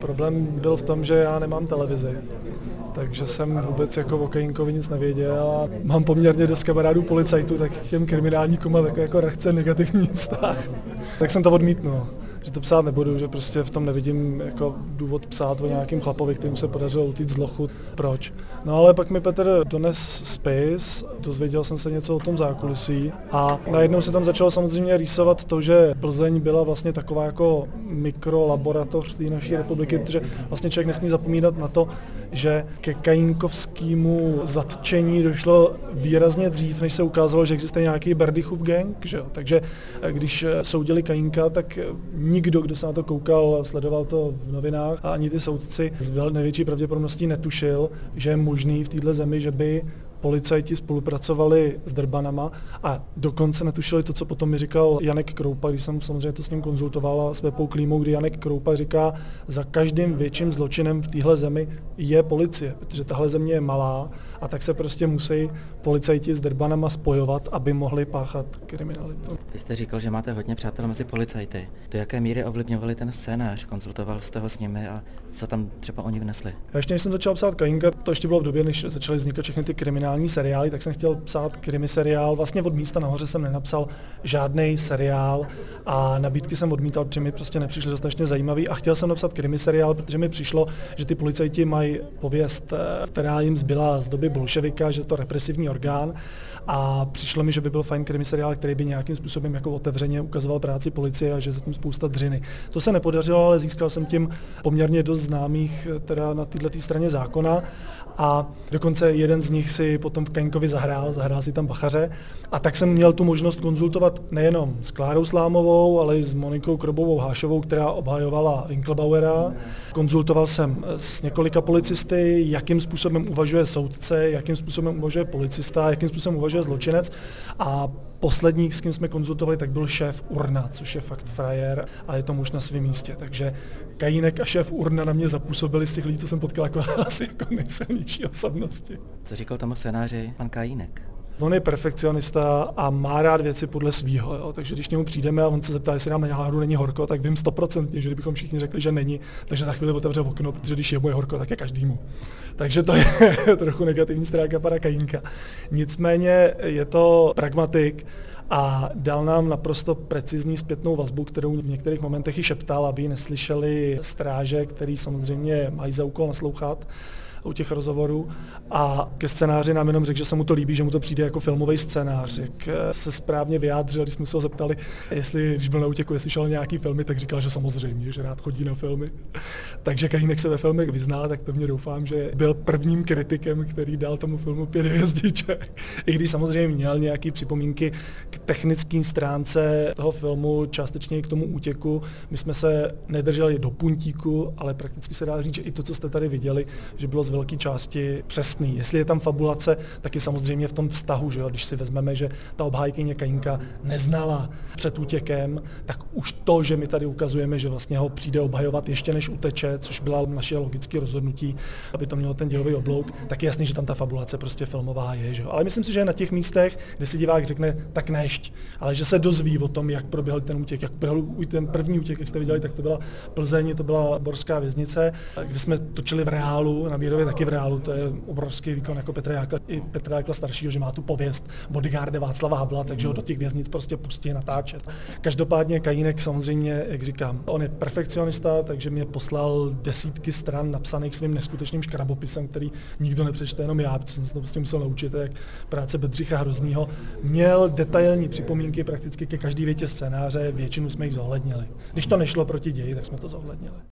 Problém byl v tom, že já nemám televizi, takže jsem vůbec jako o Kajínkovi nic nevěděl a mám poměrně dost kamarádů policajtů, tak k těm kriminálníkům má takový jako lehce negativní vztah. Tak jsem to odmítnul, že to psát nebudu, že prostě v tom nevidím jako důvod psát o nějakým chlapovi, kterým se podařilo utíct z lochu. Proč? No ale pak mi Petr dones spis, dozvěděl jsem se něco o tom zákulisí a najednou se tam začalo samozřejmě rýsovat to, že Plzeň byla vlastně taková jako mikrolaboratoř té naší republiky, protože vlastně člověk nesmí zapomínat na to, že ke kajínkovskému zatčení došlo výrazně dřív, než se ukázalo, že existuje nějaký Berdychův gang, že jo? Takže když soudili Kajínka, tak nikdo, kdo se na to koukal, sledoval to v novinách a ani ty soudci s největší pravděpodobností netušil, že je možný v této zemi, že by policajti spolupracovali s drbanama a dokonce netušili to, co potom mi říkal Janek Kroupa, když jsem samozřejmě to s ním konzultoval s Pepou Klímou, kdy Janek Kroupa říká, za každým větším zločinem v téhle zemi je policie, protože tahle země je malá a tak se prostě musí policajti s drbanama spojovat, aby mohli páchat kriminalitu. Vy jste říkal, že máte hodně přátel mezi policajty. Do jaké míry ovlivňovali ten scénář? Konzultoval jste ho s nimi a co tam třeba oni vnesli? Já ještě než jsem začal psát Kajínka, to ještě bylo v době, než začaly vznikat všechny ty kriminální seriály, tak jsem chtěl psát krimi seriál. Vlastně od místa nahoře jsem nenapsal žádný seriál a nabídky jsem odmítal, protože mi prostě nepřišly dostatečně zajímavý a chtěl jsem napsat krimi seriál, protože mi přišlo, že ty policajti mají pověst, která jim zbyla z doby bolševika, že to represivní orgán a přišlo mi, že by byl fajn krimi seriál, který by nějakým způsobem jako otevřeně ukazoval práci policie a že za tím spousta dřiny. To se nepodařilo, ale získal jsem tím poměrně dost známých teda na této straně zákona a dokonce jeden z nich si potom v Kajínkovi zahrál si tam bachaře a tak jsem měl tu možnost konzultovat nejenom s Klárou Slámovou, ale i s Monikou Krobovou Hášovou, která obhajovala Winklebauera. Konzultoval jsem s několika policisty, jakým způsobem uvažuje soudce, jakým způsobem uvažuje policista, jakým způsobem uvažuje zločinec a poslední, s kým jsme konzultovali, tak byl šéf Urna, což je fakt frajer a je to muž na svém místě. Takže Kajínek a šéf Urna na mě zapůsobili z těch lidí, co jsem potkal asi jako nejsilnější osobnosti. Co říkal tomu scénáři pan Kajínek? On je perfekcionista a má rád věci podle svýho, jo? Takže když k němu přijdeme a on se zeptá, jestli nám na náhodou není horko, tak vím 100%, že kdybychom všichni řekli, že není, takže za chvíli otevře okno, protože když je horko, tak je každému. Takže to je trochu negativní stránka pana Kajínka. Nicméně je to pragmatik a dal nám naprosto precizní zpětnou vazbu, kterou v některých momentech i šeptal, aby ji neslyšeli stráže, který samozřejmě mají za úkol naslouchat u těch rozhovorů a ke scénáři nám jenom řekl, že se mu to líbí, že mu to přijde jako filmový scénář. Jak se správně vyjádřil, když jsme se ho zeptali, když byl na útěku, jestli šel nějaký filmy, tak říkal, že samozřejmě, že rád chodí na filmy. Takže Kajínek se ve filmech vyzná, tak pevně doufám, že byl prvním kritikem, který dal tomu filmu 5 hvězdiček. I když samozřejmě měl nějaké připomínky k technické stránce toho filmu, částečně i k tomu útěku. My jsme se nedrželi do puntíku, ale prakticky se dá říct, že i to, co jste tady viděli, že bylo z velké části přesný. Jestli je tam fabulace, tak je samozřejmě v tom vztahu, že jo? Když si vezmeme, že ta obhájkyně Kajínka neznala před útěkem, tak už to, že my tady ukazujeme, že vlastně ho přijde obhajovat ještě než uteče, což byla naše logické rozhodnutí, aby to mělo ten dělový oblouk, tak je jasný, že tam ta fabulace prostě filmová je, že jo? Ale myslím si, že na těch místech, kde si divák řekne tak nešť, ale že se dozví o tom, jak proběhl ten útěk, jak proběhl ten první útěk, jak jste viděli, tak to byla Plzeň, to byla Borská věznice, kde jsme točili v reálu, na Bírově taky v reálu, to je obrovský výkon jako Petra Jákla staršího, že má tu pověst bodyguarda Václava Havla, takže ho do těch věznic prostě pustí natáčet. Každopádně Kajínek samozřejmě, jak říkám, on je perfekcionista, takže mě poslal desítky stran napsaných svým neskutečným škrabopisem, který nikdo nepřečte, jenom já, protože jsem se to prostě musel naučit, jak práce Bedřicha Hroznýho. Měl detailní připomínky prakticky ke každé větě scénáře, většinu jsme jich zohlednili. Když to nešlo proti ději, tak jsme to zohlednili.